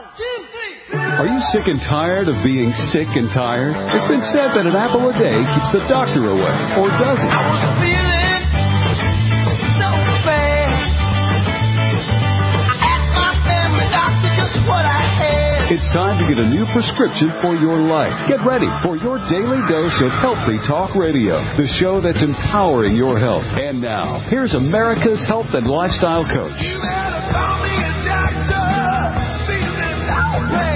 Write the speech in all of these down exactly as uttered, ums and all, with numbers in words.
Are you sick and tired of being sick and tired? It's been said that an apple a day keeps the doctor away, or does it? I was feeling so bad. I asked my family doctor just what I had. It's time to get a new prescription for your life. Get ready for your daily dose of Healthy Talk Radio, the show that's empowering your health. And now, here's America's health and lifestyle coach. You better call me a doctor. Feeling lonely.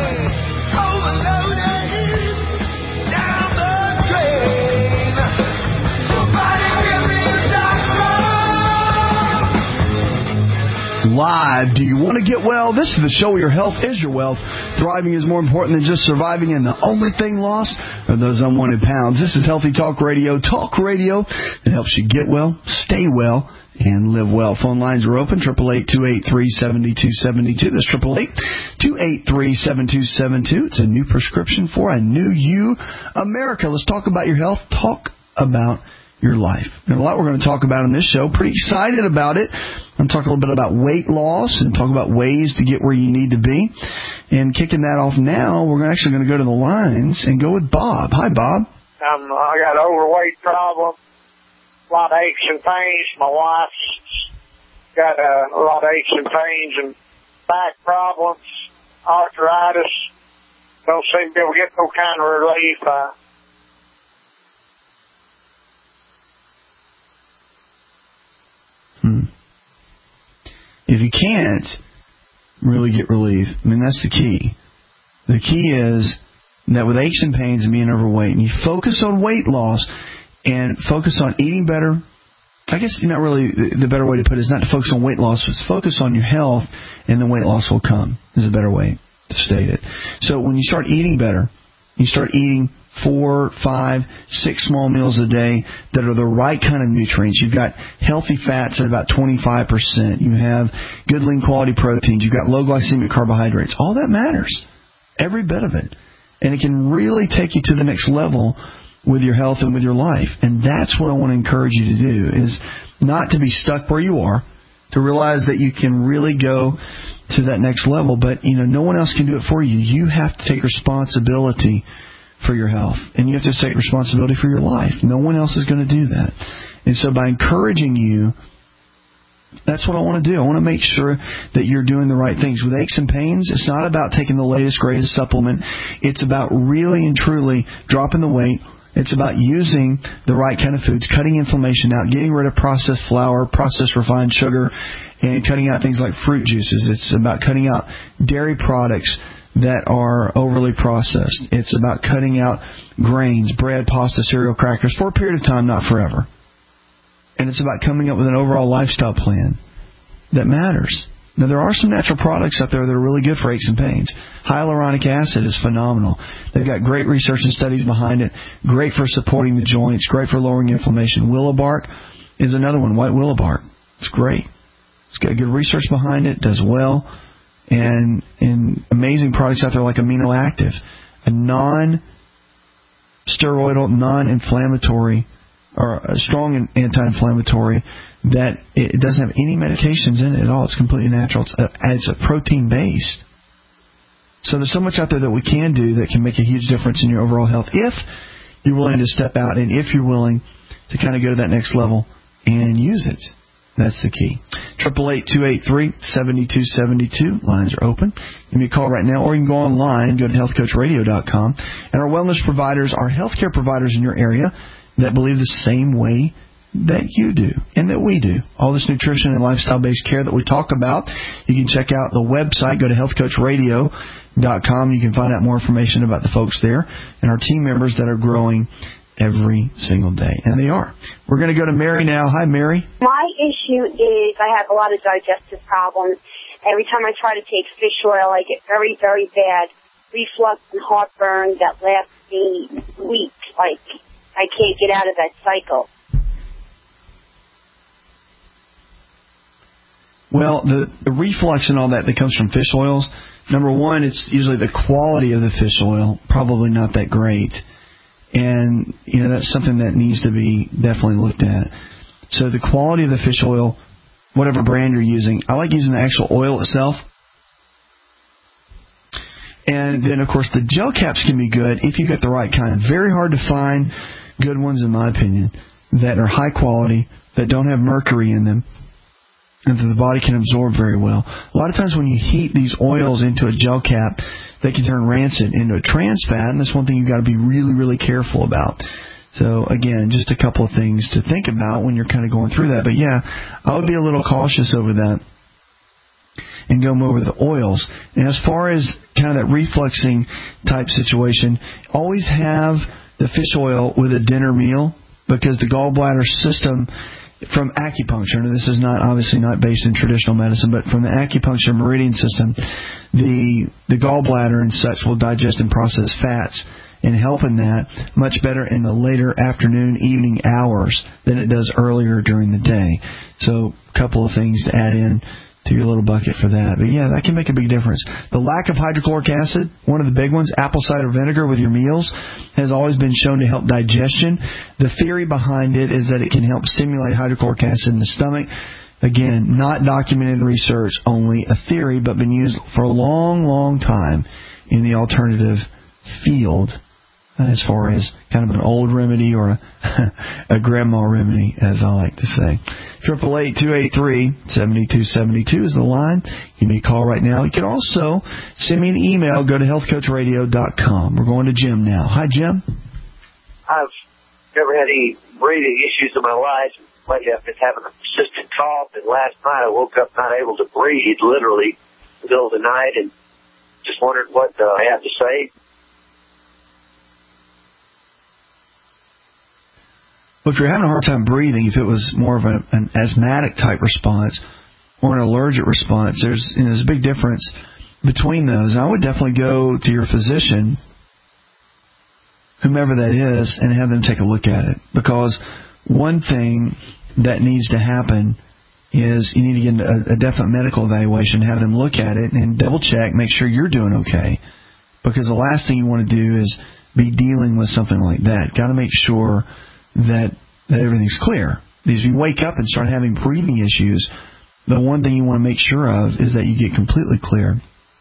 Live. Do you want to get well? This is the show where your health is your wealth. Thriving is more important than just surviving, and the only thing lost are those unwanted pounds. This is Healthy Talk Radio. Talk radio that helps you get well, stay well, and live well. Phone lines are open. eight eight eight, two eight three, seven two seven two. That's eight eight eight, two eight three, seven two seven two. It's a new prescription for a new you. America, let's talk about your health. Talk about your life. There's a lot we're going to talk about in this show. Pretty excited about it. I'm going to talk a little bit about weight loss and talk about ways to get where you need to be. And kicking that off now, we're actually going to go to the lines and go with Bob. Hi, Bob. Um, I got an overweight problem, a lot of aches and pains. My wife's got uh, a lot of aches and pains and back problems, arthritis. Don't seem to be able to get no kind of relief. Uh, If you can't really get relief, I mean, that's the key. The key is that with aches and pains and being overweight, and you focus on weight loss and focus on eating better. I guess not really the better way to put it is not to focus on weight loss, but focus on your health, and the weight loss will come, is a better way to state it. So when you start eating better, you start eating four, five, six small meals a day that are the right kind of nutrients. You've got healthy fats at about twenty-five percent. You have good lean quality proteins. You've got low glycemic carbohydrates. All that matters. Every bit of it. And it can really take you to the next level with your health and with your life. And that's what I want to encourage you to do, is not to be stuck where you are, to realize that you can really go to that next level. But, you know, no one else can do it for you. You have to take responsibility for your health, and you have to take responsibility for your life. No one else is going to do that. And so by encouraging you, that's what I want to do. I want to make sure that you're doing the right things. With aches and pains, it's not about taking the latest, greatest supplement. It's about really and truly dropping the weight. It's about using the right kind of foods, cutting inflammation out, getting rid of processed flour, processed refined sugar, and cutting out things like fruit juices. It's about cutting out dairy products that are overly processed. It's about cutting out grains, bread, pasta, cereal, crackers for a period of time, not forever. And it's about coming up with an overall lifestyle plan that matters. Now, there are some natural products out there that are really good for aches and pains. Hyaluronic acid is phenomenal. They've got great research and studies behind it, great for supporting the joints, great for lowering inflammation. Willow bark is another one, white willow bark. It's great. It's got good research behind it, does well. And, and amazing products out there like Amino Active, a non-steroidal, non-inflammatory, or a strong anti-inflammatory that it doesn't have any medications in it at all. It's completely natural. It's a, it's a protein-based. So there's so much out there that we can do that can make a huge difference in your overall health if you're willing to step out and if you're willing to kind of go to that next level and use it. That's the key. eight eight eight, two eight three, seven two seven two. Lines are open. Give me a call right now, or you can go online, go to health coach radio dot com. And our wellness providers are healthcare providers in your area that believe the same way that you do and that we do. All this nutrition and lifestyle-based care that we talk about, you can check out the website. Go to health coach radio dot com. You can find out more information about the folks there and our team members that are growing every single day. And they are. We're going to go to Mary now. Hi, Mary. My issue is I have a lot of digestive problems. Every time I try to take fish oil, I get very, very bad reflux and heartburn that lasts me weeks. Like, I can't get out of that cycle. Well, the, the reflux and all that that comes from fish oils, number one, it's usually the quality of the fish oil, probably not that great. And, you know, that's something that needs to be definitely looked at. So the quality of the fish oil, whatever brand you're using, I like using the actual oil itself. And then, of course, the gel caps can be good if you get the right kind. Very hard to find good ones, in my opinion, that are high quality, that don't have mercury in them, and that the body can absorb very well. A lot of times when you heat these oils into a gel cap, they can turn rancid into a trans fat, and that's one thing you've got to be really, really careful about. So, again, just a couple of things to think about when you're kind of going through that. But, yeah, I would be a little cautious over that and go more with the oils. And as far as kind of that refluxing type situation, always have the fish oil with a dinner meal, because the gallbladder system from acupuncture, and this is not obviously not based in traditional medicine, but from the acupuncture meridian system, the the gallbladder and such will digest and process fats, and help in that much better in the later afternoon, evening hours than it does earlier during the day. So a couple of things to add in to your little bucket for that. But yeah, that can make a big difference. The lack of hydrochloric acid, one of the big ones, apple cider vinegar with your meals, has always been shown to help digestion. The theory behind it is that it can help stimulate hydrochloric acid in the stomach. Again, not documented research, only a theory, but been used for a long, long time in the alternative field, as far as kind of an old remedy or a, a grandma remedy, as I like to say. triple eight, two eight three, seven two seven two is the line. You may call right now. You can also send me an email. Go to health coach radio dot com. We're going to Jim now. Hi, Jim. I've never had any breathing issues in my life. Lately, I've been having a persistent cough, and last night I woke up not able to breathe, literally, in the middle of the night, and just wondered what uh, I have to say. Well, if you're having a hard time breathing, if it was more of a, an asthmatic type response or an allergic response, there's, you know, there's a big difference between those. I would definitely go to your physician, whomever that is, and have them take a look at it. Because one thing that needs to happen is you need to get a, a definite medical evaluation, have them look at it and double check, make sure you're doing okay. Because the last thing you want to do is be dealing with something like that. Got to make sure that that everything's clear. Because if you wake up and start having breathing issues, the one thing you want to make sure of is that you get completely clear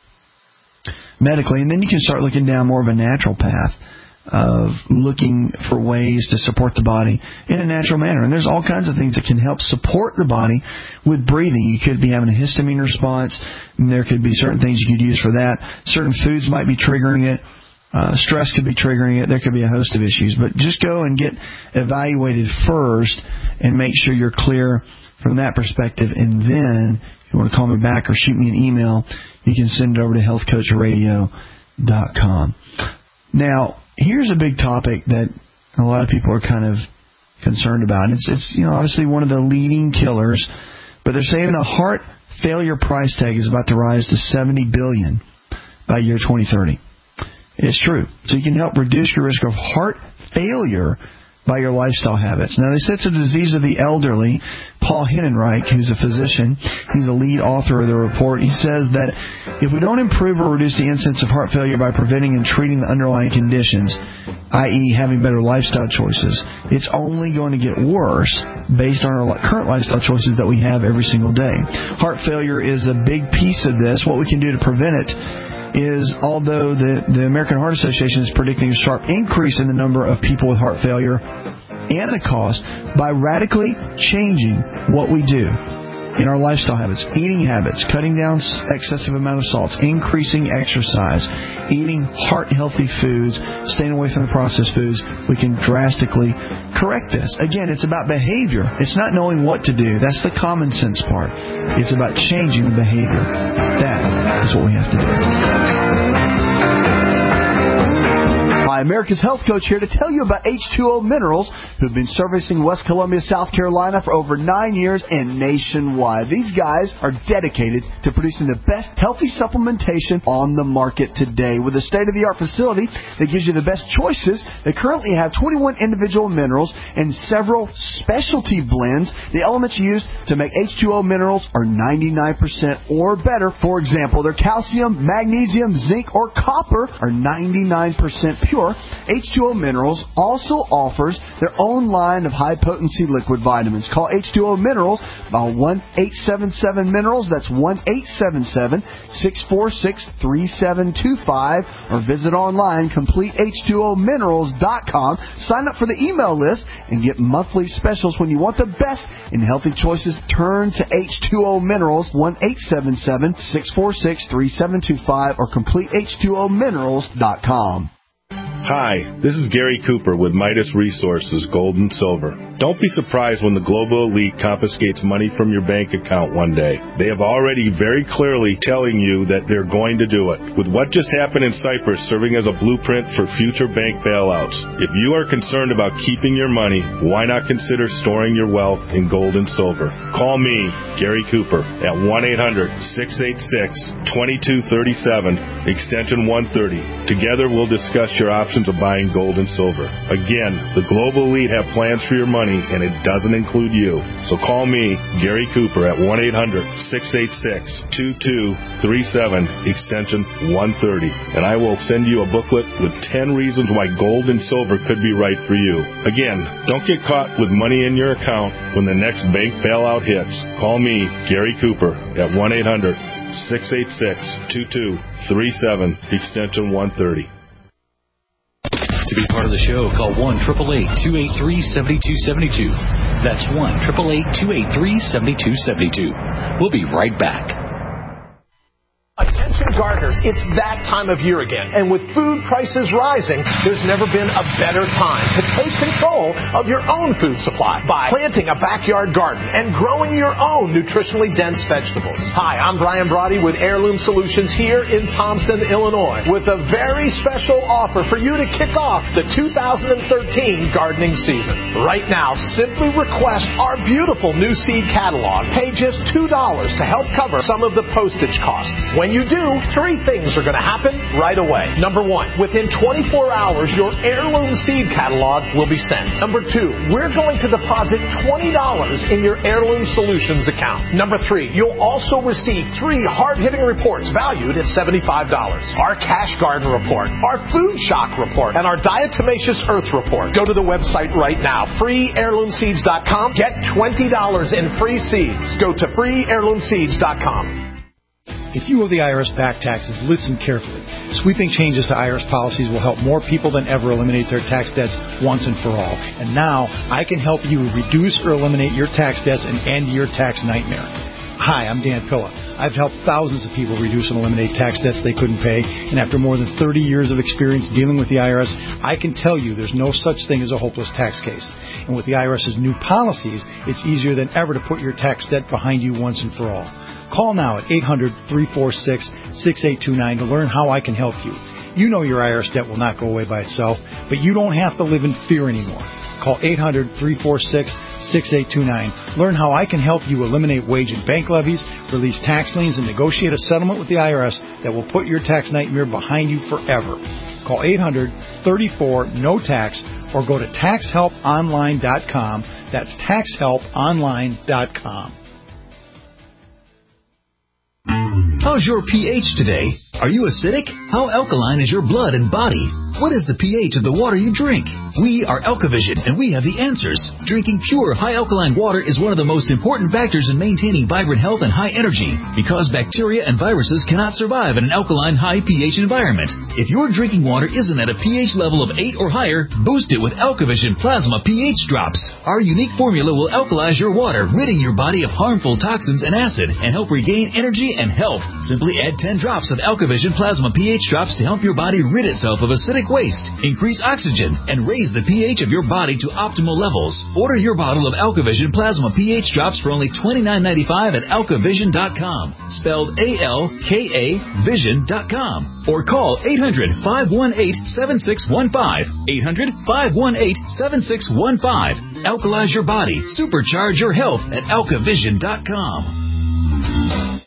medically, and then you can start looking down more of a natural path of looking for ways to support the body in a natural manner. And there's all kinds of things that can help support the body with breathing. You could be having a histamine response, and there could be certain things you could use for that. Certain foods might be triggering it. Uh, stress could be triggering it. There could be a host of issues. But just go and get evaluated first and make sure you're clear from that perspective. And then, if you want to call me back or shoot me an email, you can send it over to health coach radio dot com. Now, here's a big topic that a lot of people are kind of concerned about. It's, it's you know, obviously one of the leading killers, but they're saying the heart failure price tag is about to rise to seventy billion dollars by year twenty thirty. It's true. So you can help reduce your risk of heart failure by your lifestyle habits. Now, they said it's a disease of the elderly. Paul Hennenreich, who's a physician, he's a lead author of the report. He says that if we don't improve or reduce the incidence of heart failure by preventing and treating the underlying conditions, that is having better lifestyle choices, it's only going to get worse based on our current lifestyle choices that we have every single day. Heart failure is a big piece of this. What we can do to prevent it is, although the, the American Heart Association is predicting a sharp increase in the number of people with heart failure and the cost, by radically changing what we do in our lifestyle habits, eating habits, cutting down excessive amount of salts, increasing exercise, eating heart-healthy foods, staying away from the processed foods, we can drastically correct this. Again, it's about behavior. It's not knowing what to do. That's the common sense part. It's about changing the behavior. That is what we have to do. Hi, America's Health Coach here to tell you about H two O Minerals, who've been servicing West Columbia, South Carolina for over nine years and nationwide. These guys are dedicated to producing the best healthy supplementation on the market today. With a state-of-the-art facility that gives you the best choices, they currently have twenty-one individual minerals and several specialty blends. The elements used to make H two O Minerals are ninety-nine percent or better. For example, their calcium, magnesium, zinc, or copper are ninety-nine percent pure. Pure, H two O Minerals also offers their own line of high-potency liquid vitamins. Call H two O Minerals by one eight seven seven Minerals. That's one eight seven seven, six four six, three seven two five. Or visit online, complete H two O minerals dot com. Sign up for the email list and get monthly specials. When you want the best in healthy choices, turn to H two O Minerals, one eight seven seven, six four six, three seven two five, or complete H two O minerals dot com. Hi, this is Gary Cooper with Midas Resources, Gold and Silver. Don't be surprised when the global elite confiscates money from your bank account one day. They have already very clearly telling you that they're going to do it. With what just happened in Cyprus serving as a blueprint for future bank bailouts, if you are concerned about keeping your money, why not consider storing your wealth in gold and silver? Call me, Gary Cooper, at one eight hundred, six eight six, two two three seven, extension one thirty. Together we'll discuss your options of buying gold and silver. Again, the global elite have plans for your money, and it doesn't include you. So call me, Gary Cooper, at one eight hundred, six eight six, two two three seven, extension one thirty, and I will send you a booklet with ten reasons why gold and silver could be right for you. Again, don't get caught with money in your account when the next bank bailout hits. Call me, Gary Cooper, at one eight hundred, six eight six, two two three seven, extension one thirty. To be part of the show, call one eight eight eight, two eight three, seven two seven two. That's one eight eight eight, two eight three, seven two seven two. We'll be right back. Attention gardeners, it's that time of year again, and with food prices rising, there's never been a better time to take control of your own food supply by planting a backyard garden and growing your own nutritionally dense vegetables. Hi, I'm Brian Brody with Heirloom Solutions here in Thompson, Illinois, with a very special offer for you to kick off the two thousand thirteen gardening season. Right now, simply request our beautiful new seed catalog. Pay just two dollars to help cover some of the postage costs. When you do, three things are going to happen right away. Number one, within twenty-four hours, your Heirloom seed catalog will be sent. Number two, we're going to deposit twenty dollars in your Heirloom Solutions account. Number three, you'll also receive three hard-hitting reports valued at seventy-five dollars. Our Cash Garden Report, our Food Shock Report, and our Diatomaceous Earth Report. Go to the website right now, free heirloom seeds dot com. Get twenty dollars in free seeds. Go to free heirloom seeds dot com. If you owe the I R S back taxes, listen carefully. Sweeping changes to I R S policies will help more people than ever eliminate their tax debts once and for all. And now, I can help you reduce or eliminate your tax debts and end your tax nightmare. Hi, I'm Dan Pilla. I've helped thousands of people reduce and eliminate tax debts they couldn't pay, and after more than thirty years of experience dealing with the I R S, I can tell you there's no such thing as a hopeless tax case. And with the IRS's new policies, it's easier than ever to put your tax debt behind you once and for all. Call now at eight hundred, three four six, six eight two nine to learn how I can help you. You know your I R S debt will not go away by itself, but you don't have to live in fear anymore. Call eight hundred, three four six, six eight two nine. Learn how I can help you eliminate wage and bank levies, release tax liens, and negotiate a settlement with the I R S that will put your tax nightmare behind you forever. Call eight hundred, three four, N O tax or go to tax help online dot com. That's tax help online dot com. How's your pH today? Are you acidic? How alkaline is your blood and body? What is the pH of the water you drink? We are Alkavision, and we have the answers. Drinking pure, high-alkaline water is one of the most important factors in maintaining vibrant health and high energy, because bacteria and viruses cannot survive in an alkaline, high pH environment. If your drinking water isn't at a pH level of eight or higher, boost it with Alkavision Plasma pH Drops. Our unique formula will alkalize your water, ridding your body of harmful toxins and acid, and help regain energy and health. Simply add ten drops of Alkavision Plasma pH Drops to help your body rid itself of acidic waste, increase oxygen, and raise the pH of your body to optimal levels. Order your bottle of Alkavision Plasma pH Drops for only twenty-nine ninety-five at alkavision dot com, spelled A L K A vision dot com, or call eight hundred, five one eight, seven six one five, eight hundred, five one eight, seven six one five. Alkalize your body, supercharge your health at alkavision dot com.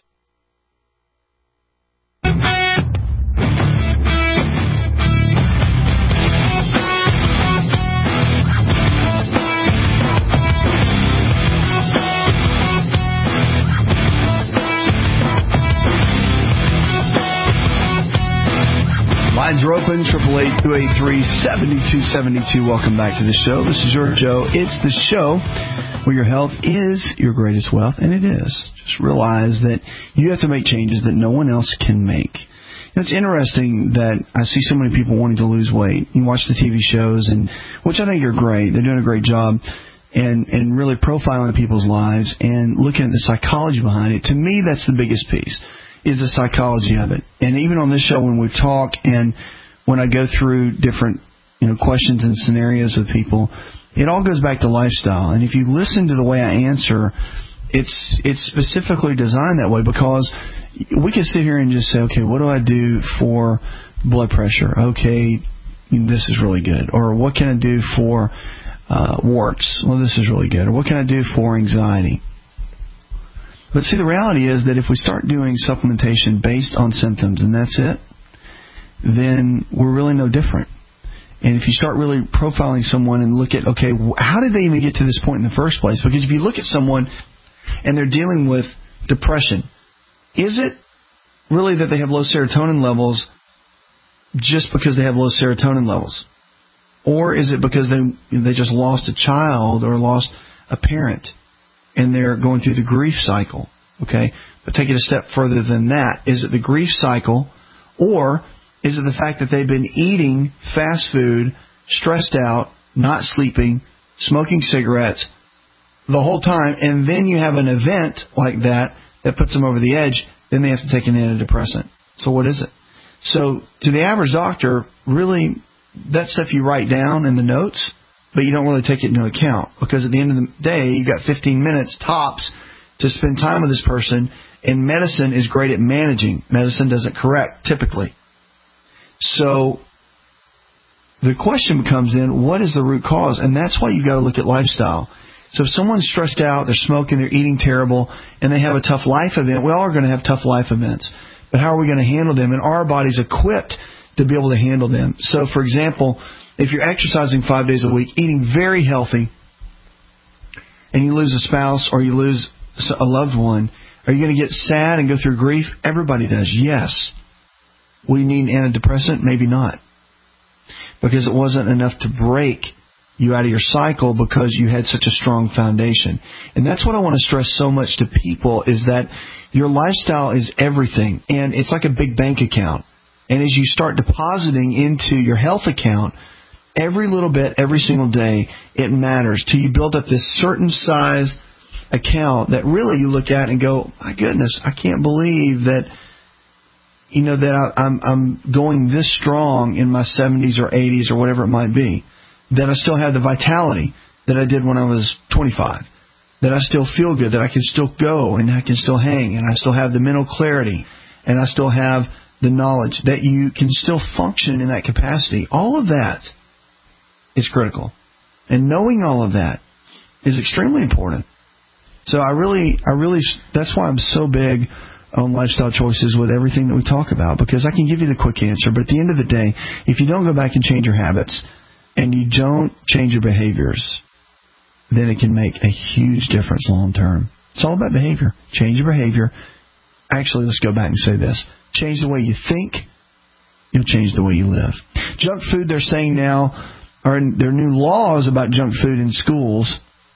Lines are open, triple eight two eight three seven two seven two. Welcome back to the show. This is your Joe. It's the show where your health is your greatest wealth, and it is. Just realize that you have to make changes that no one else can make. It's interesting that I see so many people wanting to lose weight. You watch the T V shows, and which I think are great. They're doing a great job and, and really profiling people's lives and looking at the psychology behind it. To me, that's the biggest piece, is the psychology of it. And even on this show, when we talk and when I go through different you know questions and scenarios with people, it all goes back to lifestyle. And if you listen to the way I answer, it's it's specifically designed that way, because we can sit here and just say, okay, what do I do for blood pressure? Okay, this is really good. Or what can I do for uh, warts? Well, this is really good. Or what can I do for anxiety? But see, the reality is that if we start doing supplementation based on symptoms and that's it, then we're really no different. And if you start really profiling someone and look at, okay, how did they even get to this point in the first place? Because if you look at someone and they're dealing with depression, is it really that they have low serotonin levels just because they have low serotonin levels? Or is it because they they just lost a child or lost a parent and they're going through the grief cycle? Okay, but take it a step further than that. Is it the grief cycle, or is it the fact that they've been eating fast food, stressed out, not sleeping, smoking cigarettes the whole time, and then you have an event like that that puts them over the edge, then they have to take an antidepressant. So what is it? So to the average doctor, really, that stuff you write down in the notes, but you don't really take it into account, because at the end of the day, you've got fifteen minutes tops to spend time with this person, and medicine is great at managing. Medicine doesn't correct, typically. So the question comes in, what is the root cause? And that's why you've got to look at lifestyle. So if someone's stressed out, they're smoking, they're eating terrible, and they have a tough life event, we all are going to have tough life events. But how are we going to handle them? And are our bodies equipped to be able to handle them? So, for example, if you're exercising five days a week, eating very healthy, and you lose a spouse or you lose a loved one, are you going to get sad and go through grief? Everybody does, yes. Will you need an antidepressant? Maybe not. Because it wasn't enough to break you out of your cycle because you had such a strong foundation. And that's what I want to stress so much to people, is that your lifestyle is everything. And it's like a big bank account. And as you start depositing into your health account, every little bit, every single day, it matters till you build up this certain size account that really you look at and go, my goodness, I can't believe that, you know, that I, I'm, I'm going this strong in my seventies or eighties or whatever it might be. That I still have the vitality that I did when I was twenty-five. That I still feel good, that I can still go and I can still hang, and I still have the mental clarity, and I still have the knowledge, that you can still function in that capacity. All of that is critical. And knowing all of that is extremely important. So I really, I really, that's why I'm so big on lifestyle choices with everything that we talk about, because I can give you the quick answer, but at the end of the day, if you don't go back and change your habits, and you don't change your behaviors, then it can make a huge difference long term. It's all about behavior. Change your behavior. Actually, let's go back and say this. Change the way you think, you'll change the way you live. Junk food, they're saying now, are there are new laws about junk food in schools,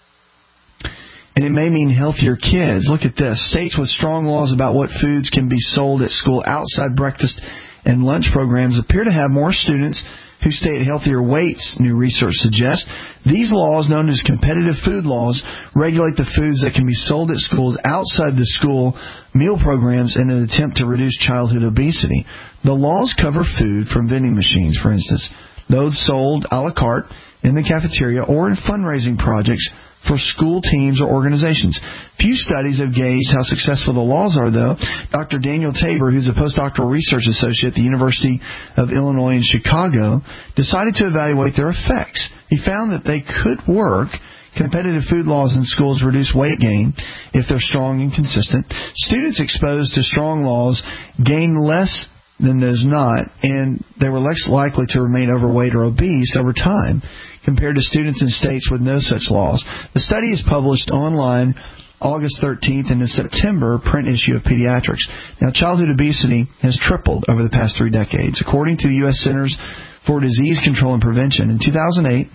and it may mean healthier kids. Look at this. States with strong laws about what foods can be sold at school outside breakfast and lunch programs appear to have more students who stay at healthier weights, new research suggests. These laws, known as competitive food laws, regulate the foods that can be sold at schools outside the school meal programs in an attempt to reduce childhood obesity. The laws cover food from vending machines, for instance, those sold a la carte in the cafeteria or in fundraising projects for school teams or organizations. Few studies have gauged how successful the laws are, though. Doctor Daniel Tabor, who's a postdoctoral research associate at the University of Illinois in Chicago, decided to evaluate their effects. He found that they could work. Competitive food laws in schools reduce weight gain if they're strong and consistent. Students exposed to strong laws gain less than those not, and they were less likely to remain overweight or obese over time compared to students in states with no such laws. The study is published online August thirteenth and the September print issue of Pediatrics. Now, childhood obesity has tripled over the past three decades. According to the U S Centers for Disease Control and Prevention, in two thousand eight,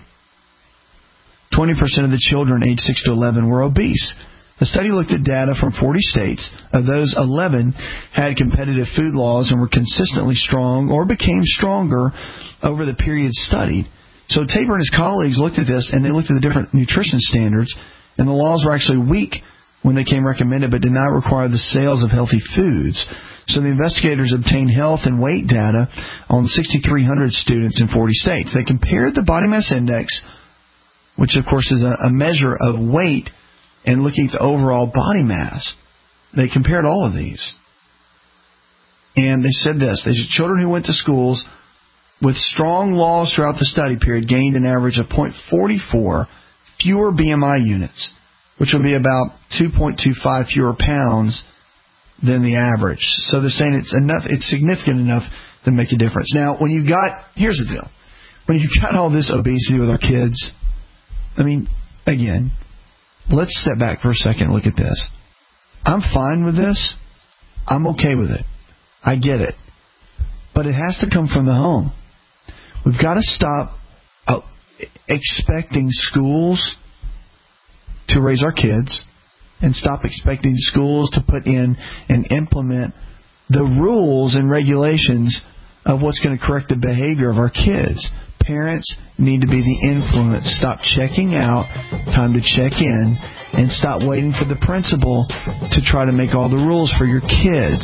twenty percent of the children aged six to eleven were obese. The study looked at data from forty states. Of those, eleven had competitive food laws and were consistently strong or became stronger over the period studied. So Tabor and his colleagues looked at this, and they looked at the different nutrition standards, and the laws were actually weak when they came recommended, but did not require the sales of healthy foods. So the investigators obtained health and weight data on sixty-three hundred students in forty states. They compared the body mass index, which of course is a, a measure of weight, and looking at the overall body mass. They compared all of these. And they said this. They said children who went to schools with strong laws throughout the study period gained an average of zero point four four fewer B M I units, which would be about two point two five fewer pounds than the average. So they're saying it's enough, it's significant enough to make a difference. Now, when you've got, here's the deal. When you've got all this obesity with our kids, I mean, again, let's step back for a second and look at this. I'm fine with this. I'm okay with it. I get it. But it has to come from the home. We've got to stop uh, expecting schools to raise our kids and stop expecting schools to put in and implement the rules and regulations of what's going to correct the behavior of our kids. Parents need to be the influence. Stop checking out, time to check in, and stop waiting for the principal to try to make all the rules for your kids.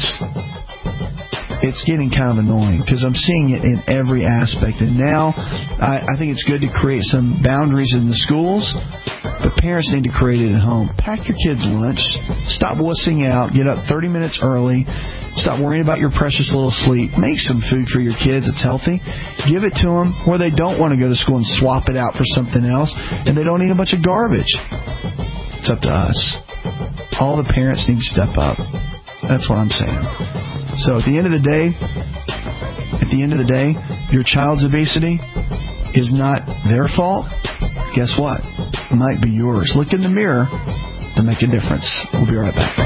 It's getting kind of annoying because I'm seeing it in every aspect. And now I, I think it's good to create some boundaries in the schools, but parents need to create it at home. Pack your kids' lunch. Stop wussing out. Get up thirty minutes early. Stop worrying about your precious little sleep. Make some food for your kids that's healthy. Give it to them where they don't want to go to school and swap it out for something else, and they don't eat a bunch of garbage. It's up to us. All the parents need to step up. That's what I'm saying. So at the end of the day, at the end of the day, your child's obesity is not their fault. Guess what? It might be yours. Look in the mirror to make a difference. We'll be right back.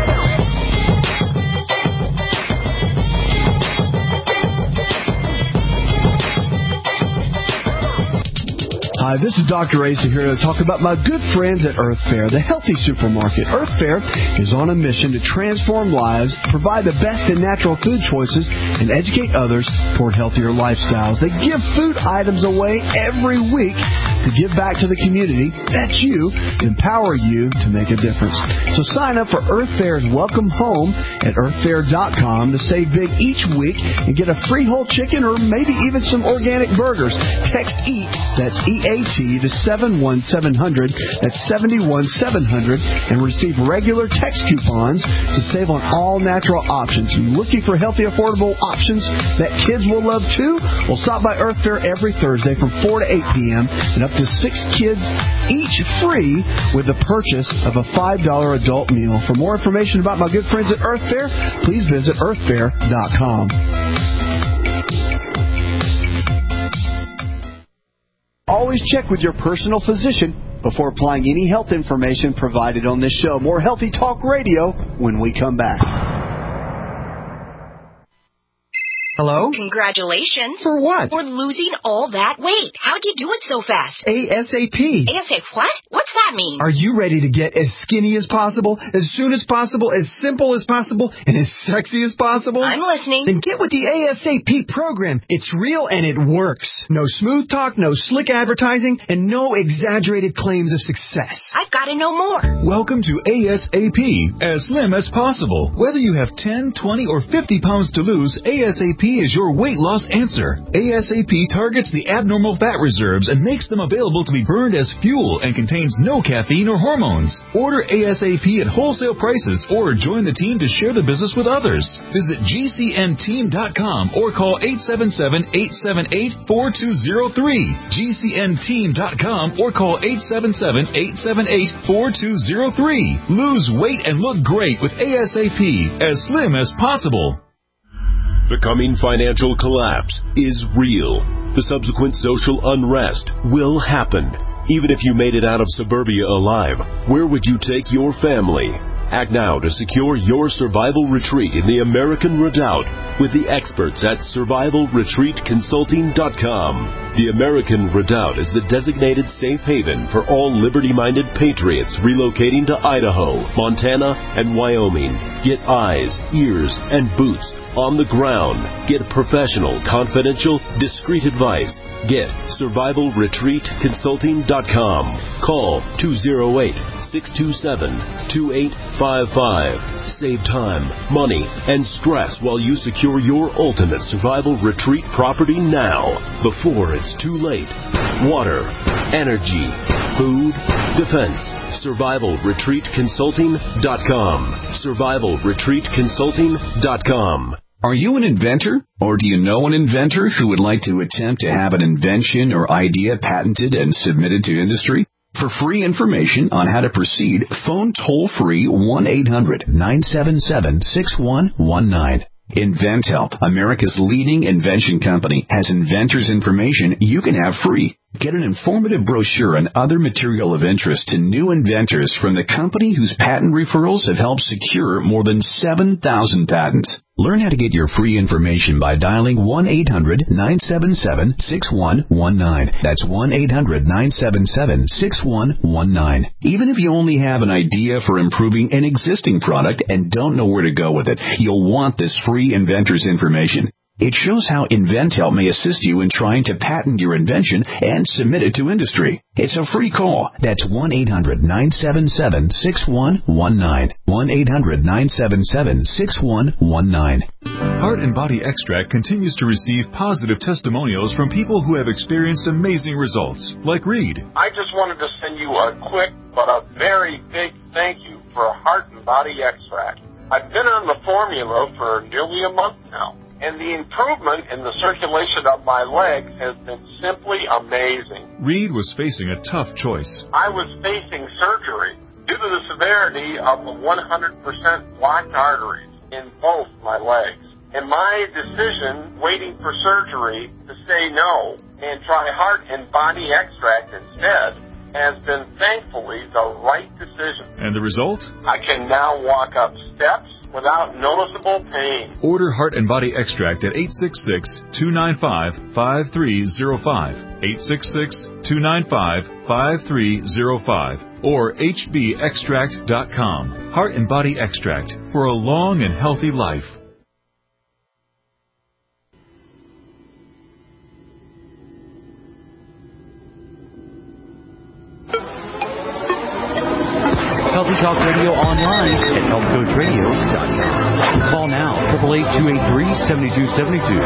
Hi, this is Doctor Asa here to talk about my good friends at Earth Fare, the healthy supermarket. Earth Fare is on a mission to transform lives, provide the best in natural food choices, and educate others toward healthier lifestyles. They give food items away every week to give back to the community. That's you. Empower you to make a difference. So sign up for Earth Fare's Welcome Home at earth fare dot com to save big each week and get a free whole chicken or maybe even some organic burgers. Text EAT, that's E A T, to seven one seven zero zero, that's seven one seven zero zero, and receive regular text coupons to save on all natural options. Looking for healthy, affordable options that kids will love too? Well, stop by Earth Fare every Thursday from four to eight p.m. and up to six kids each free with the purchase of a five dollar adult meal. For more information about my good friends at Earth Fare, please visit earth fare dot com. Always check with your personal physician before applying any health information provided on this show. More Healthy Talk Radio when we come back. Hello? Congratulations. For what? For losing all that weight. How'd you do it so fast? ASAP. ASAP what? What's that mean? Are you ready to get as skinny as possible, as soon as possible, as simple as possible, and as sexy as possible? I'm listening. Then get with the ASAP program. It's real and it works. No smooth talk, no slick advertising, and no exaggerated claims of success. I've got to know more. Welcome to ASAP, as slim as possible. Whether you have ten, twenty, or fifty pounds to lose, ASAP is your weight loss answer. ASAP targets the abnormal fat reserves and makes them available to be burned as fuel and contains no caffeine or hormones. Order ASAP at wholesale prices or join the team to share the business with others. Visit G C N team dot com or call eight seven seven, eight seven eight, four two zero three. G C N team dot com or call eight seven seven, eight seven eight, four two zero three. Lose weight and look great with ASAP, as slim as possible. The coming financial collapse is real. The subsequent social unrest will happen. Even if you made it out of suburbia alive, where would you take your family? Act now to secure your survival retreat in the American Redoubt with the experts at survival retreat consulting dot com. The American Redoubt is the designated safe haven for all liberty-minded patriots relocating to Idaho, Montana, and Wyoming. Get eyes, ears, and boots on the ground. Get professional, confidential, discreet advice. Get survival retreat consulting dot com. Call two oh eight, six two seven, two eight five five. Save time, money, and stress while you secure your ultimate survival retreat property now, before it's too late. Water, energy, food, defense. survival retreat consulting dot com. survival retreat consulting dot com. Are you an inventor, or do you know an inventor who would like to attempt to have an invention or idea patented and submitted to industry? For free information on how to proceed, phone toll-free one eight hundred, nine seven seven, six one one nine. InventHelp, America's leading invention company, has inventors' information you can have free. Get an informative brochure and other material of interest to new inventors from the company whose patent referrals have helped secure more than seven thousand patents. Learn how to get your free information by dialing one eight hundred, nine seven seven, six one one nine. That's one eight hundred, nine seven seven, six one one nine. Even if you only have an idea for improving an existing product and don't know where to go with it, you'll want this free inventor's information. It shows how InventHelp may assist you in trying to patent your invention and submit it to industry. It's a free call. That's one eight hundred, nine seven seven, six one one nine. one eight hundred, nine seven seven, six one one nine. Heart and Body Extract continues to receive positive testimonials from people who have experienced amazing results, like Reed. I just wanted to send you a quick but a very big thank you for Heart and Body Extract. I've been on the formula for nearly a month now, and the improvement in the circulation of my legs has been simply amazing. Reed was facing a tough choice. I was facing surgery due to the severity of the one hundred percent blocked arteries in both my legs. And my decision, waiting for surgery, to say no and try Heart and Body Extract instead, has been thankfully the right decision. And the result? I can now walk up steps without noticeable pain. Order Heart and Body Extract at eight six six, two nine five, five three zero five, eight six six, two nine five, five three zero five, or H B extract dot com. Heart and Body Extract for a long and healthy life. Healthy Talk Radio online at health coach radio dot com. Call now, eight eight eight, two eight three, seven two seven two.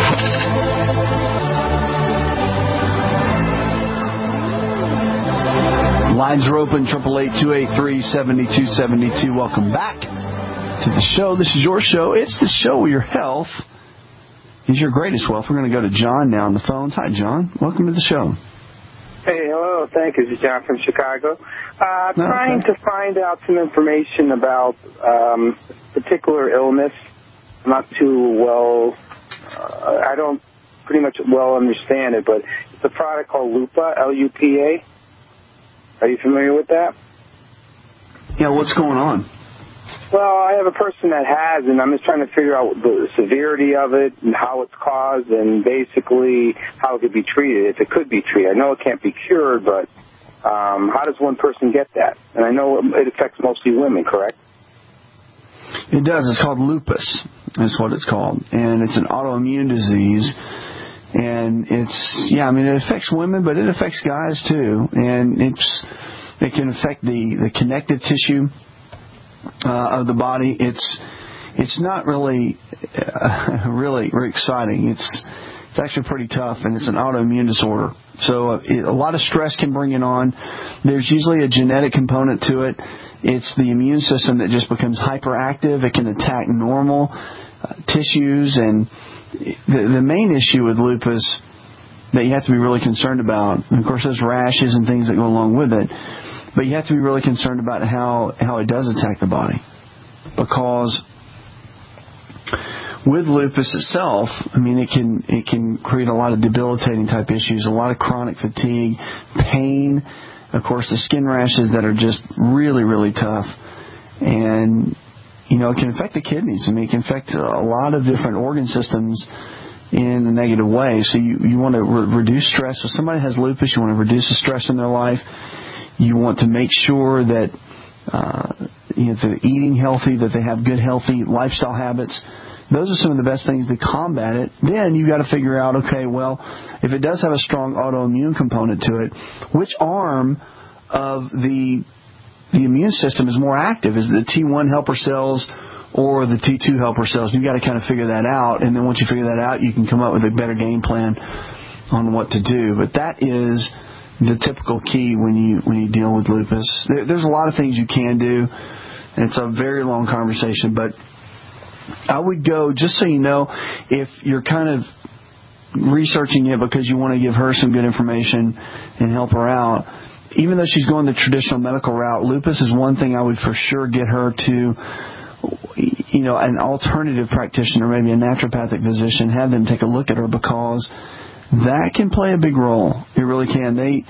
Lines are open, eight eight eight, two eight three, seven two seven two. Welcome back to the show. This is your show. It's the show where your health is your greatest wealth. We're going to go to John now on the phones. Hi, John. Welcome to the show. Hey, hello. Thank you. This is John from Chicago. Uh, No, trying okay. to find out some information about um, a particular illness. I'm not too well, uh, I don't pretty much well understand it, but it's a product called Lupa, L U P A. Are you familiar with that? Yeah, what's going on? Well, I have a person that has, and I'm just trying to figure out the severity of it and how it's caused and basically how it could be treated, if it could be treated. I know it can't be cured, but um, how does one person get that? And I know it affects mostly women, correct? It does. It's called lupus. That's what it's called. And it's an autoimmune disease. And it's, yeah, I mean, it affects women, but it affects guys too. And it's it can affect the, the connective tissue uh, of the body. It's it's not really uh, really very exciting. It's it's actually pretty tough, and it's an autoimmune disorder. So uh, it, a lot of stress can bring it on. There's usually a genetic component to it. It's the immune system that just becomes hyperactive. It can attack normal uh, tissues, and the, the main issue with lupus that you have to be really concerned about, and of course there's rashes and things that go along with it, but you have to be really concerned about how, how it does attack the body. Because with lupus itself, I mean, it can it can create a lot of debilitating type issues, a lot of chronic fatigue, pain, of course the skin rashes that are just really, really tough. And, you know, it can affect the kidneys. I mean, it can affect a lot of different organ systems in a negative way. So you, you want to re- reduce stress. If somebody has lupus, you want to reduce the stress in their life. You want to make sure that uh, you know, they're eating healthy, that they have good, healthy lifestyle habits. Those are some of the best things to combat it. Then you've got to figure out, okay, well, if it does have a strong autoimmune component to it, which arm of the the immune system is more active? Is it the T one helper cells or the T two helper cells? You've got to kind of figure that out. And then once you figure that out, you can come up with a better game plan on what to do. But that is the typical key when you when you deal with lupus. There, there's a lot of things you can do, and it's a very long conversation, but I would go, just so you know, if you're kind of researching it because you want to give her some good information and help her out, even though she's going the traditional medical route, lupus is one thing I would for sure get her to, you know, an alternative practitioner, maybe a naturopathic physician, have them take a look at her, because that can play a big role. It really can. They,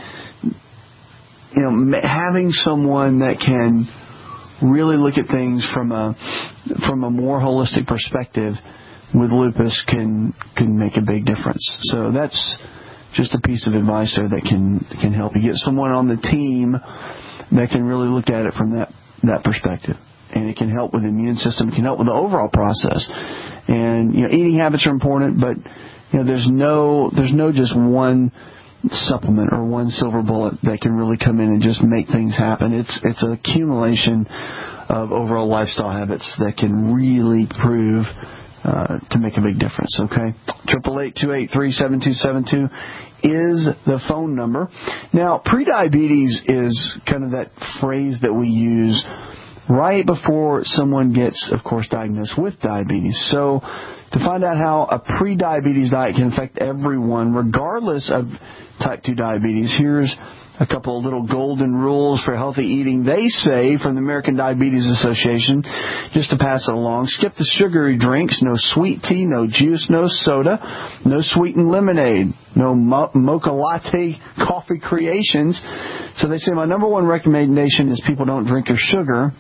you know, having someone that can really look at things from a from a more holistic perspective with lupus can can make a big difference. So that's just a piece of advice there that can can help you. Get someone on the team that can really look at it from that that perspective, and it can help with the immune system. It can help with the overall process. And you know, eating habits are important, but you know, there's no there's no just one supplement or one silver bullet that can really come in and just make things happen. It's it's an accumulation of overall lifestyle habits that can really prove uh, to make a big difference. Okay, triple eight two eight three seven two seven two is the phone number. Now, prediabetes is kind of that phrase that we use right before someone gets, of course, diagnosed with diabetes. So to find out how a pre-diabetes diet can affect everyone, regardless of type two diabetes, here's a couple of little golden rules for healthy eating. They say, from the American Diabetes Association, just to pass it along, skip the sugary drinks, no sweet tea, no juice, no soda, no sweetened lemonade, no mo- mocha latte coffee creations. So they say my number one recommendation is people don't drink your sugar.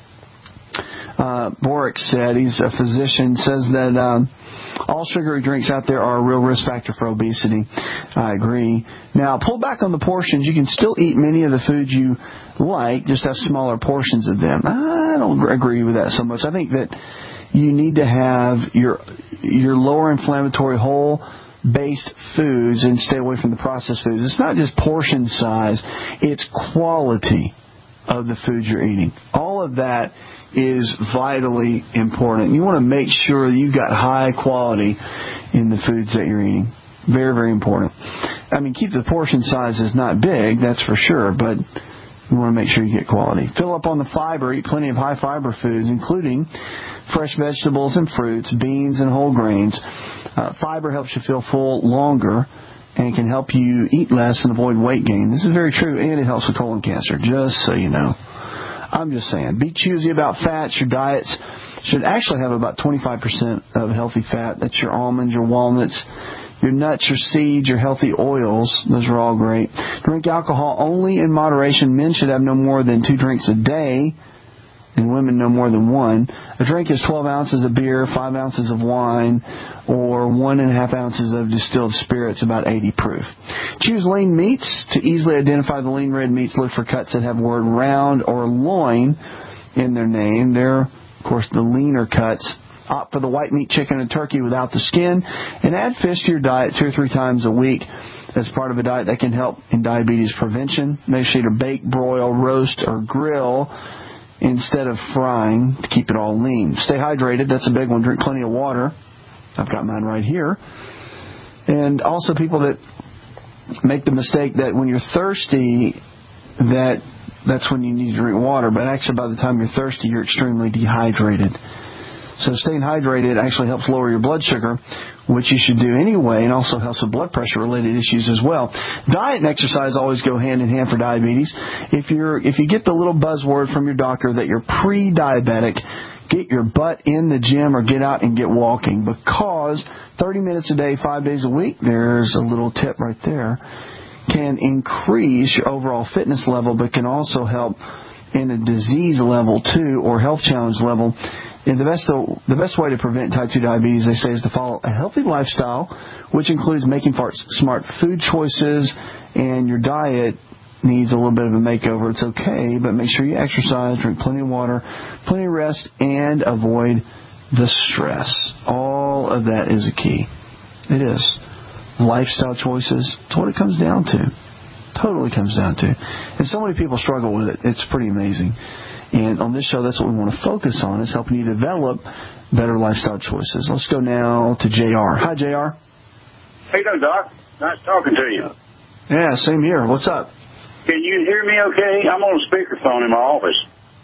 Uh, Boric said, he's a physician, says that um, all sugary drinks out there are a real risk factor for obesity. I agree. Now, pull back on the portions. You can still eat many of the foods you like, just have smaller portions of them. I don't agree with that so much. I think that you need to have your your lower inflammatory whole based foods and stay away from the processed foods. It's not just portion size, it's quality of the foods you're eating. All of that is vitally important. You want to make sure you've got high quality in the foods that you're eating. Very, very important. I mean, keep the portion sizes not big, that's for sure, but you want to make sure you get quality. Fill up on the fiber. Eat plenty of high fiber foods, including fresh vegetables and fruits, beans and whole grains. Uh, fiber helps you feel full longer and can help you eat less and avoid weight gain. This is very true, and it helps with colon cancer, just so you know. I'm just saying, be choosy about fats. Your diets should actually have about twenty-five percent of healthy fat. That's your almonds, your walnuts, your nuts, your seeds, your healthy oils. Those are all great. Drink alcohol only in moderation. Men should have no more than two drinks a day, and women no more than one. A drink is twelve ounces of beer, five ounces of wine, or one and a half ounces of distilled spirits, about eighty proof. Choose lean meats. To easily identify the lean red meats, look for cuts that have word round or loin in their name. They're, of course, the leaner cuts. Opt for the white meat, chicken, and turkey without the skin. And add fish to your diet two or three times a week as part of a diet that can help in diabetes prevention. Make sure to bake, broil, roast, or grill instead of frying to keep it all lean. Stay hydrated. That's a big one. Drink plenty of water. I've got mine right here. And also people that make the mistake that when you're thirsty, that that's when you need to drink water. But actually, by the time you're thirsty, you're extremely dehydrated. So staying hydrated actually helps lower your blood sugar, which you should do anyway, and also helps with blood pressure-related issues as well. Diet and exercise always go hand in hand for diabetes. If you're if you get the little buzzword from your doctor that you're pre-diabetic, get your butt in the gym or get out and get walking, because thirty minutes a day, five days a week, there's a little tip right there, can increase your overall fitness level, but can also help in a disease level too, or health challenge level. And the best the best way to prevent type two diabetes, they say, is to follow a healthy lifestyle, which includes making smart food choices, and your diet needs a little bit of a makeover. It's okay, but make sure you exercise, drink plenty of water, plenty of rest, and avoid the stress. All of that is a key. It is. Lifestyle choices, it's what it comes down to. Totally comes down to. And so many people struggle with it. It's pretty amazing. And on this show, that's what we want to focus on, is helping you develop better lifestyle choices. Let's go now to J R. Hi, J R. How you doing, Doc? Nice talking to you. Yeah, same here. What's up? Can you hear me okay? I'm on a speakerphone in my office.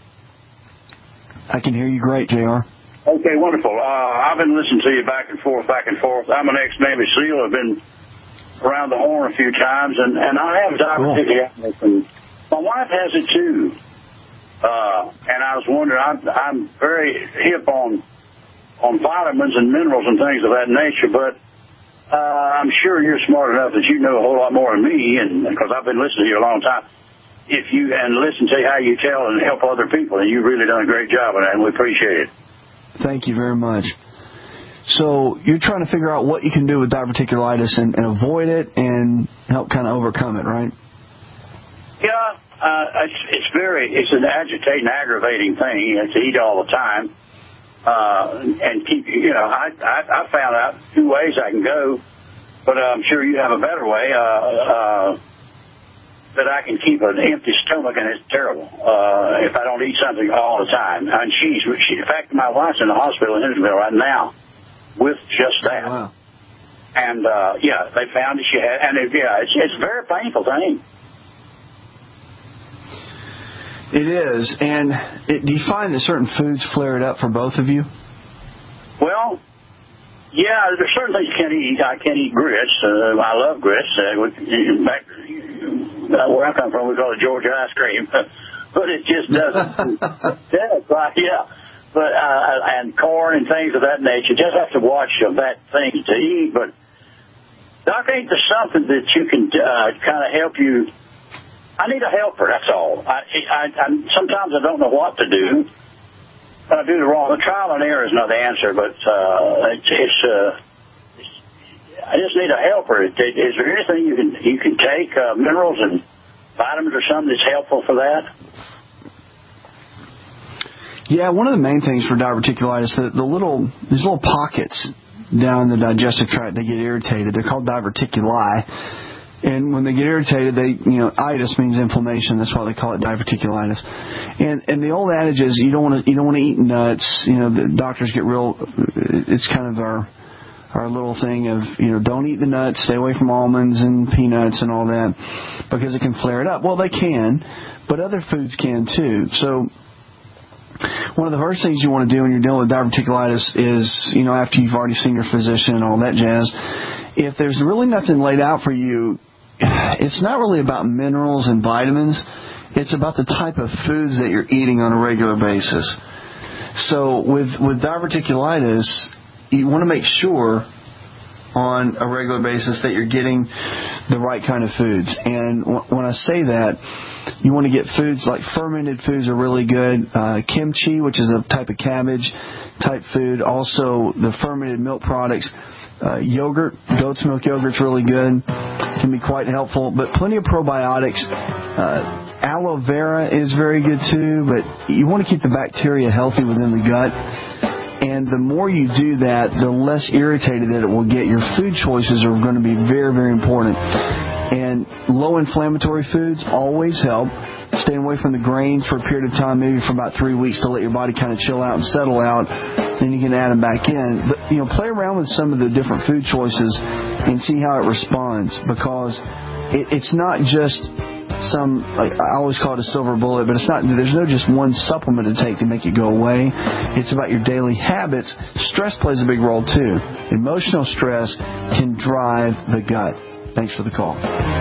I can hear you great, J R. Okay, wonderful. Uh, I've been listening to you back and forth, back and forth. I'm an ex-Navy SEAL. I've been around the horn a few times, and, and I have diverticulitis, cool. and my wife has it too. Uh, and I was wondering, I'm, I'm very hip on on vitamins and minerals and things of that nature, but uh, I'm sure you're smart enough that you know a whole lot more than me, and because I've been listening to you a long time. If you and listen to how you tell and help other people, and you've really done a great job of that, and we appreciate it. Thank you very much. So you're trying to figure out what you can do with diverticulitis and, and avoid it and help kind of overcome it, right? Yeah, uh, it's, it's very, it's an agitating, aggravating thing. You have to eat all the time. Uh, and keep, you know, I, I, I found out two ways I can go, but I'm sure you have a better way, uh, uh, that I can keep an empty stomach, and it's terrible, uh, if I don't eat something all the time. And she's, she, in fact, my wife's in the hospital in Hendersonville right now with just that. Oh, wow. And, uh, yeah, they found that she had, and it, yeah, it's, it's a very painful thing. It is. And it, do you find that certain foods flare it up for both of you? Well, yeah, there's certain things you can't eat. I can't eat grits. Uh, I love grits. Uh, back where I come from, we call it Georgia ice cream. But it just doesn't. Yeah, right, yeah. But, uh, and corn and things of that nature. Just have to watch of that things to eat. But, Doc, ain't there something that you can uh, kind of help you? I need a helper, that's all. I, I, I sometimes I don't know what to do. But I do the wrong. The trial and error is not the answer, but uh, it's, it's, uh, it's I just need a helper. Is there anything you can you can take, uh, minerals and vitamins or something that's helpful for that? Yeah, one of the main things for diverticulitis, the, the little these little pockets down the digestive tract, they get irritated. They're called diverticuli. And when they get irritated, they, you know, itis means inflammation. That's why they call it diverticulitis. And and the old adage is you don't want to you don't want to eat nuts. You know, the doctors get real. It's kind of our our little thing of, you know, don't eat the nuts, stay away from almonds and peanuts and all that, because it can flare it up. Well, they can, but other foods can too. So one of the first things you want to do when you're dealing with diverticulitis is, you know, after you've already seen your physician and all that jazz, if there's really nothing laid out for you, it's not really about minerals and vitamins. It's about the type of foods that you're eating on a regular basis. So with, with diverticulitis, you want to make sure on a regular basis that you're getting the right kind of foods. And when I say that, you want to get foods like fermented foods are really good. Uh, kimchi, which is a type of cabbage type food. Also, the fermented milk products. Uh, yogurt, goat's milk yogurt's really good. Can be quite helpful. But plenty of probiotics. Uh, aloe vera is very good too. But you want to keep the bacteria healthy within the gut. And the more you do that, the less irritated that it will get. Your food choices are going to be very, very important. And low inflammatory foods always help. Staying away from the grains for a period of time, maybe for about three weeks to let your body kind of chill out and settle out. Then you can add them back in. But, you know, play around with some of the different food choices and see how it responds. Because it, it's not just some, like, I always call it a silver bullet, but it's not. There's no just one supplement to take to make it go away. It's about your daily habits. Stress plays a big role too. Emotional stress can drive the gut. Thanks for the call.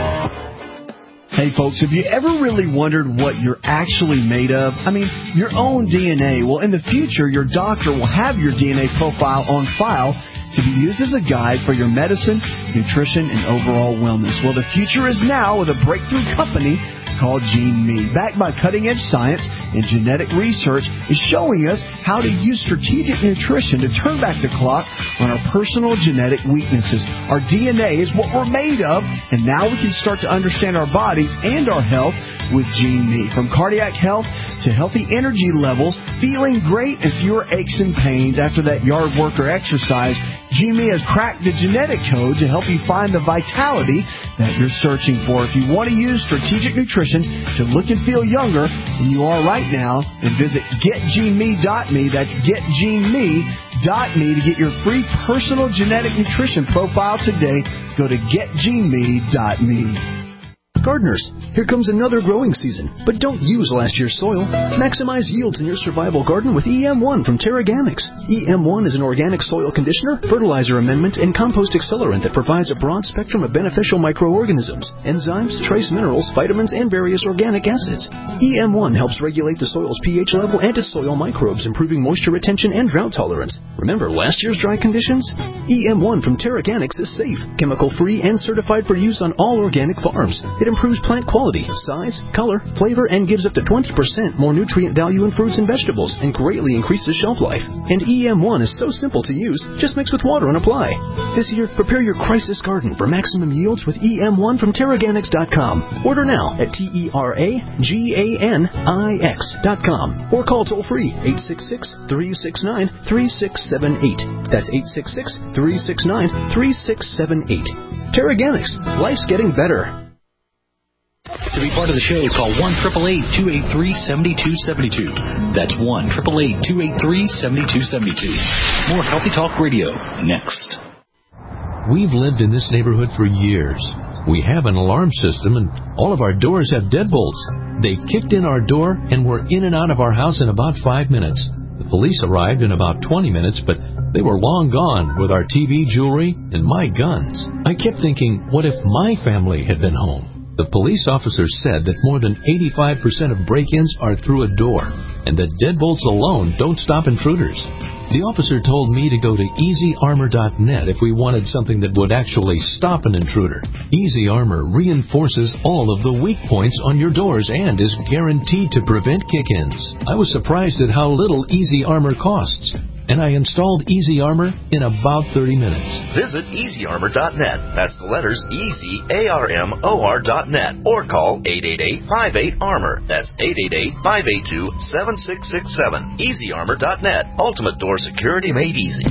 Hey folks, have you ever really wondered what you're actually made of? I mean, your own D N A. Well, in the future, your doctor will have your D N A profile on file to be used as a guide for your medicine, nutrition, and overall wellness. Well, the future is now with a breakthrough company called Gene Me, backed by cutting-edge science and genetic research, is showing us how to use strategic nutrition to turn back the clock on our personal genetic weaknesses. Our D N A is what we're made of, and now we can start to understand our bodies and our health with Gene Me. From cardiac health to healthy energy levels, feeling great and fewer aches and pains after that yard work or exercise, Gene Me has cracked the genetic code to help you find the vitality that you're searching for. If you want to use strategic nutrition to look and feel younger than you are right now, then visit get gene me dot me. That's get gene me dot me to get your free personal genetic nutrition profile today. Go to get gene me dot me. Gardeners, here comes another growing season, but don't use last year's soil. Maximize yields in your survival garden with E M one from Terraganics. E M one is an organic soil conditioner, fertilizer amendment, and compost accelerant that provides a broad spectrum of beneficial microorganisms, enzymes, trace minerals, vitamins, and various organic acids. E M one helps regulate the soil's pH level and its soil microbes, improving moisture retention and drought tolerance. Remember last year's dry conditions? E M one from Terraganics is safe, chemical-free, and certified for use on all organic farms. It improves plant quality, size, color, flavor, and gives up to twenty percent more nutrient value in fruits and vegetables and greatly increases shelf life. And E M one is so simple to use, just mix with water and apply. This year, prepare your crisis garden for maximum yields with E M one from Terraganics dot com. Order now at T E R A G A N I X dot com or call toll-free eight six six, three six nine, three six seven eight. That's eight six six, three six nine, three six seven eight. Terraganics. Life's getting better. To be part of the show, call one eight eight eight, two eight three, seven two seven two. That's one eight eight eight, two eight three, seven two seven two. More Healthy Talk Radio next. We've lived in this neighborhood for years. We have an alarm system, and all of our doors have deadbolts. They kicked in our door and were in and out of our house in about five minutes. The police arrived in about twenty minutes, but they were long gone with our T V, jewelry, and my guns. I kept thinking, what if my family had been home? The police officer said that more than eighty-five percent of break-ins are through a door, and that deadbolts alone don't stop intruders. The officer told me to go to easy armor dot net if we wanted something that would actually stop an intruder. Easy Armor reinforces all of the weak points on your doors and is guaranteed to prevent kick-ins. I was surprised at how little Easy Armor costs, and I installed Easy Armor in about thirty minutes. Visit easy armor dot net. That's the letters easy, A R M O R dot net. Or call eight eight eight, five eight, armor. That's eight eight eight, five eight two, seven six six seven. easy armor dot net. Ultimate door security made easy.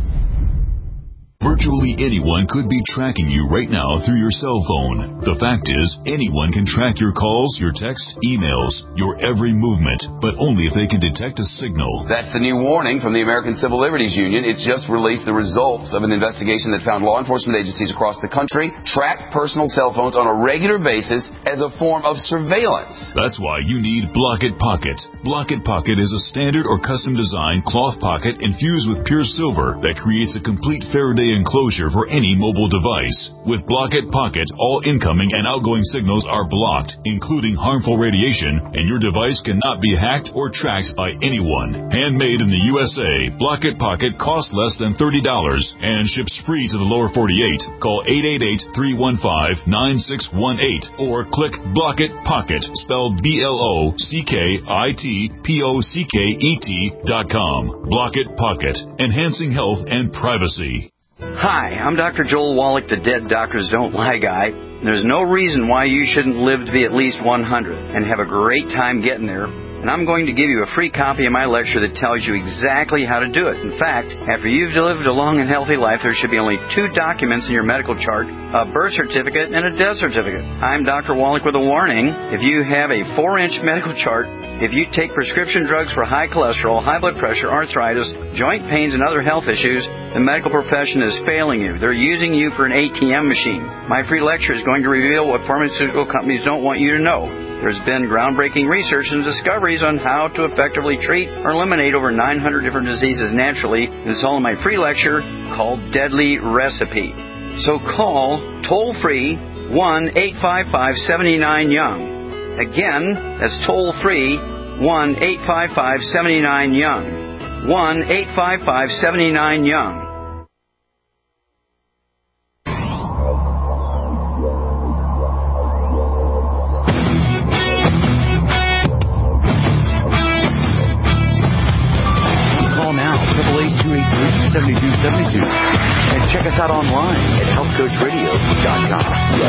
Virtually anyone could be tracking you right now through your cell phone. The fact is, anyone can track your calls, your texts, emails, your every movement, but only if they can detect a signal. That's the new warning from the American Civil Liberties Union. It's just released the results of an investigation that found law enforcement agencies across the country track personal cell phones on a regular basis as a form of surveillance. That's why you need Block-It Pocket. Block-It Pocket is a standard or custom designed cloth pocket infused with pure silver that creates a complete Faraday enclosure for any mobile device. With Block-It Pocket, all incoming and outgoing signals are blocked, including harmful radiation, and your device cannot be hacked or tracked by anyone. Handmade in the U S A, Block-It Pocket costs less than thirty dollars and ships free to the lower forty-eight. Call eight eight eight, three one five, nine six one eight or click Block-It Pocket, spelled B L O C K I T P O C K E T dot com. Block-It Pocket, enhancing health and privacy. Hi, I'm Doctor Joel Wallach, the Dead Doctors Don't Lie guy. There's no reason why you shouldn't live to be at least one hundred and have a great time getting there. And I'm going to give you a free copy of my lecture that tells you exactly how to do it. In fact, after you've lived a long and healthy life, there should be only two documents in your medical chart, a birth certificate and a death certificate. I'm Doctor Wallach with a warning. If you have a four-inch medical chart, if you take prescription drugs for high cholesterol, high blood pressure, arthritis, joint pains, and other health issues, the medical profession is failing you. They're using you for an A T M machine. My free lecture is going to reveal what pharmaceutical companies don't want you to know. There's been groundbreaking research and discoveries on how to effectively treat or eliminate over nine hundred different diseases naturally. And it's all in my free lecture called Deadly Recipe. So call toll-free one eight five five, seven nine, young. Again, that's toll-free one eight five five, seven nine, young. one eight five five, seven nine, young. us out online at health coach radio dot com.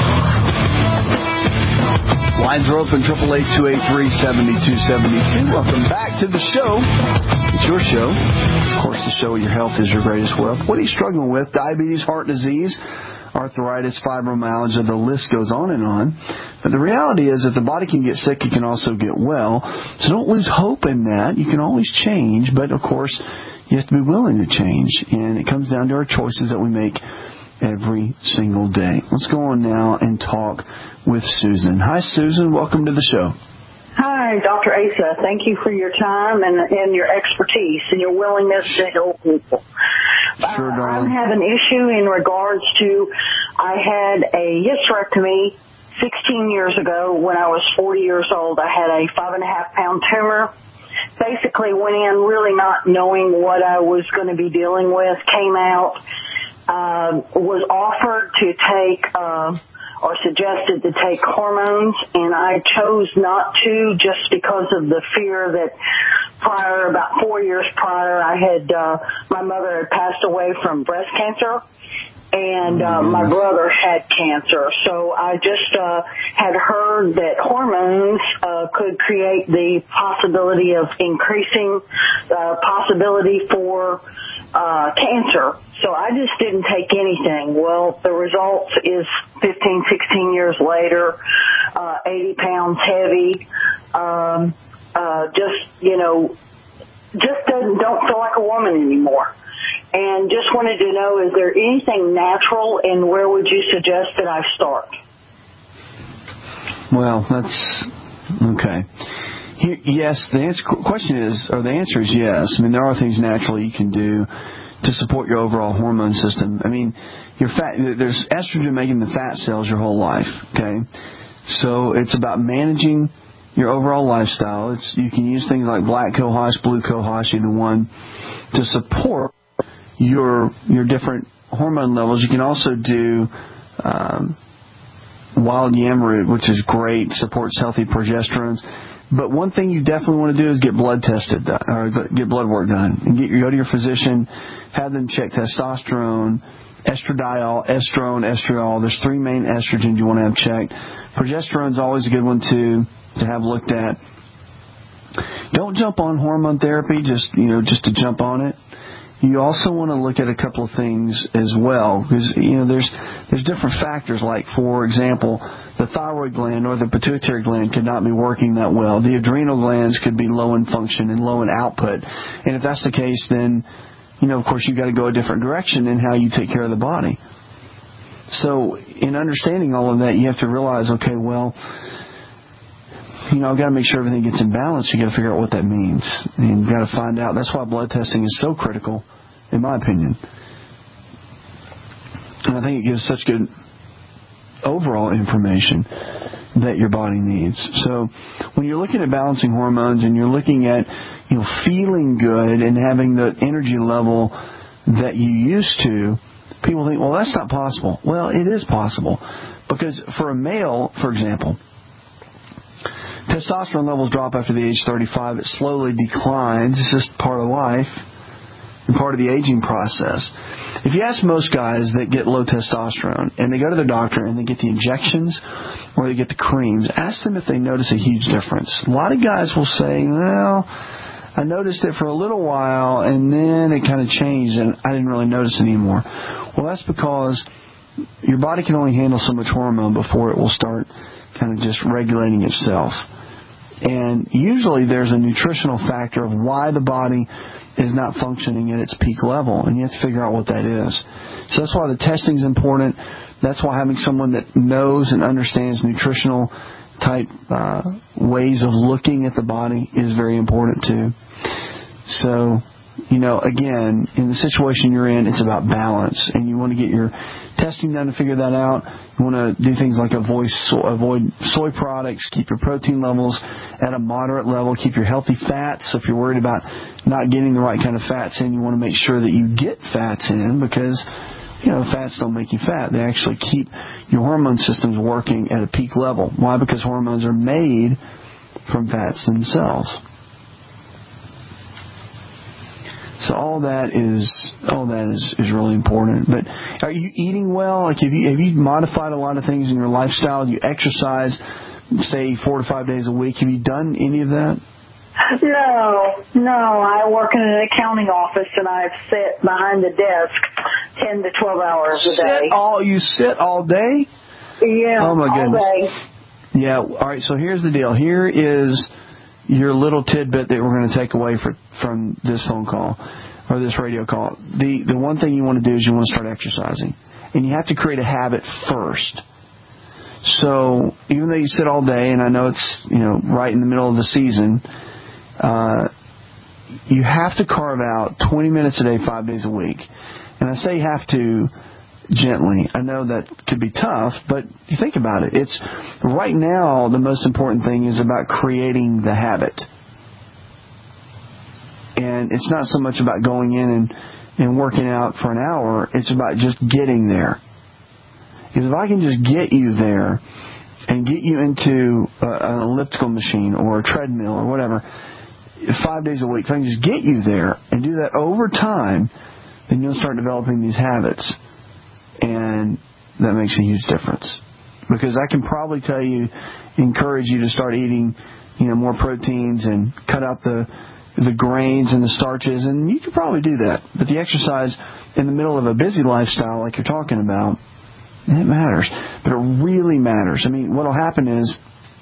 Lines are open, eight eight eight, two eight three, seven two seven two. Welcome back to the show. It's your show. Of course, the show, Your Health is Your Greatest Wealth. What are you struggling with? Diabetes, heart disease, arthritis, fibromyalgia, the list goes on and on. But the reality is that the body can get sick, it can also get well. So don't lose hope in that. You can always change, but of course, you have to be willing to change. And it comes down to our choices that we make every single day. Let's go on now and talk with Susan. Hi, Susan. Welcome to the show. Hi, Doctor Asa. Thank you for your time and, and your expertise and your willingness to help people. Sure, uh, I have an issue in regards to I had a hysterectomy sixteen years ago when I was forty years old. I had a five and a half pound tumor. Basically went in really not knowing what I was going to be dealing with. Came out, uh, was offered to take uh, or suggested to take hormones, and I chose not to just because of the fear that prior, about four years prior, I had, uh, my mother had passed away from breast cancer, and uh, my brother had cancer. So I just uh, had heard that hormones uh, could create the possibility of increasing uh, possibility for uh, cancer. So I just didn't take anything. Well, the result is fifteen, sixteen years later, uh, eighty pounds heavy, um, uh, just, you know, just doesn't, don't feel like a woman anymore. And just wanted to know, is there anything natural, and where would you suggest that I start? Well, that's okay. Here, yes, the answer, question is, or the answer is yes. I mean, there are things naturally you can do to support your overall hormone system. I mean, your fat, there's estrogen making the fat cells your whole life, okay? So it's about managing your overall lifestyle. It's, you can use things like black cohosh, blue cohosh, either one, to support your your different hormone levels. You can also do um, wild yam root, which is great, supports healthy progesterones. But one thing you definitely want to do is get blood tested, or get blood work done, and get go to your physician, have them check testosterone, estradiol, estrone, estriol. There's three main estrogens you want to have checked. Progesterone's always a good one too to have looked at. Don't jump on hormone therapy just you know just to jump on it. You also want to look at a couple of things as well, because you know there's there's different factors. Like, for example, the thyroid gland or the pituitary gland could not be working that well. The adrenal glands could be low in function and low in output. And if that's the case, then you know of course you've got to go a different direction in how you take care of the body. So in understanding all of that, you have to realize, okay, well, you know, I've got to make sure everything gets in balance. You've got to figure out what that means. And you've got to find out. That's why blood testing is so critical, in my opinion. And I think it gives such good overall information that your body needs. So when you're looking at balancing hormones and you're looking at, you know, feeling good and having the energy level that you used to, people think, well, that's not possible. Well, it is possible. Because for a male, for example, testosterone levels drop after the age thirty-five. It slowly declines. It's just part of life and part of the aging process. If you ask most guys that get low testosterone and they go to their doctor and they get the injections or they get the creams, ask them if they notice a huge difference. A lot of guys will say, well, I noticed it for a little while and then it kind of changed and I didn't really notice it anymore. Well, that's because your body can only handle so much hormone before it will start kind of just regulating itself. And usually there's a nutritional factor of why the body is not functioning at its peak level, and you have to figure out what that is. So that's why the testing is important. That's why having someone that knows and understands nutritional type uh, ways of looking at the body is very important too. So, you know, again, in the situation you're in, it's about balance, and you want to get your testing done to figure that out. You want to do things like avoid soy, avoid soy products, keep your protein levels at a moderate level, keep your healthy fats. So if you're worried about not getting the right kind of fats in, you want to make sure that you get fats in, because, you know, fats don't make you fat. They actually keep your hormone systems working at a peak level. Why? Because hormones are made from fats themselves. So all that is all that is, is really important. But are you eating well? Like have you have you modified a lot of things in your lifestyle? Do you exercise, say four to five days a week? Have you done any of that? No, no. I work in an accounting office, and I sit behind the desk ten to twelve hours a day. Sit all you sit all day? Yeah. Oh my goodness. All day. Yeah. All right. So here's the deal. Here is your little tidbit that we're going to take away for, from this phone call or this radio call. The the one thing you want to do is you want to start exercising, and you have to create a habit first. So even though you sit all day, and I know it's you know right in the middle of the season. Uh, you have to carve out twenty minutes a day, five days a week. And I say you have to gently. I know that could be tough, but you think about it. It's right now the most important thing is about creating the habit. And it's not so much about going in and, and working out for an hour. It's about just getting there. Because if I can just get you there and get you into a, an elliptical machine or a treadmill or whatever, five days a week, if I can just get you there and do that over time, then you'll start developing these habits. And that makes a huge difference. Because I can probably tell you, encourage you to start eating, you know, more proteins and cut out the the grains and the starches, and you can probably do that. But the exercise in the middle of a busy lifestyle like you're talking about, it matters. But it really matters. I mean, what will happen is,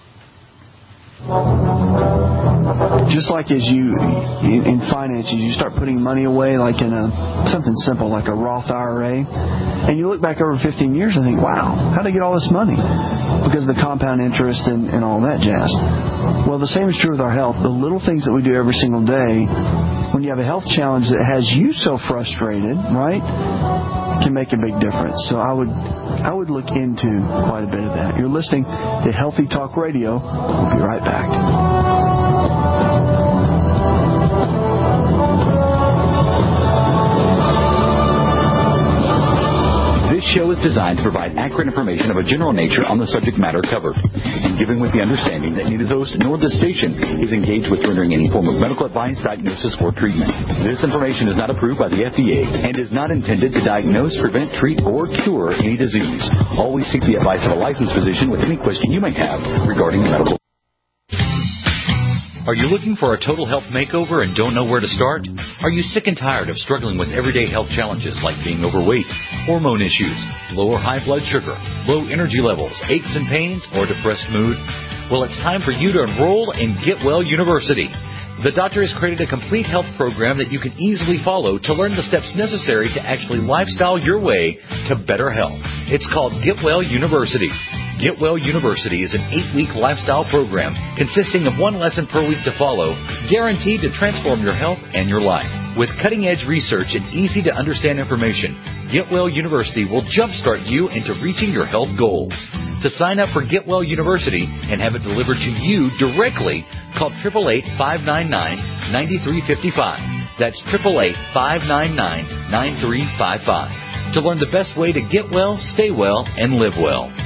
just like as you, in finances, you start putting money away like in a something simple like a Roth I R A, and you look back over fifteen years and think, wow, how did I get all this money? Because of the compound interest and, and all that jazz. Well, the same is true with our health. The little things that we do every single day, when you have a health challenge that has you so frustrated, right, can make a big difference. So I would I would look into quite a bit of that. You're listening to Healthy Talk Radio. We'll be right back. This show is designed to provide accurate information of a general nature on the subject matter covered, and given with the understanding that neither the host nor the station is engaged with rendering any form of medical advice, diagnosis, or treatment. This information is not approved by the F D A and is not intended to diagnose, prevent, treat, or cure any disease. Always seek the advice of a licensed physician with any question you may have regarding medical. Are you looking for a total health makeover and don't know where to start? Are you sick and tired of struggling with everyday health challenges like being overweight, hormone issues, low or high blood sugar, low energy levels, aches and pains, or depressed mood? Well, it's time for you to enroll in Get Well University. The doctor has created a complete health program that you can easily follow to learn the steps necessary to actually lifestyle your way to better health. It's called Get Well University. Get Well University is an eight-week lifestyle program consisting of one lesson per week to follow, guaranteed to transform your health and your life. With cutting-edge research and easy-to-understand information, Get Well University will jumpstart you into reaching your health goals. To sign up for Get Well University and have it delivered to you directly, call eight eight eight, five nine nine, nine three five five. That's eight eight eight, five nine nine, nine three five five. To learn the best way to get well, stay well, and live well.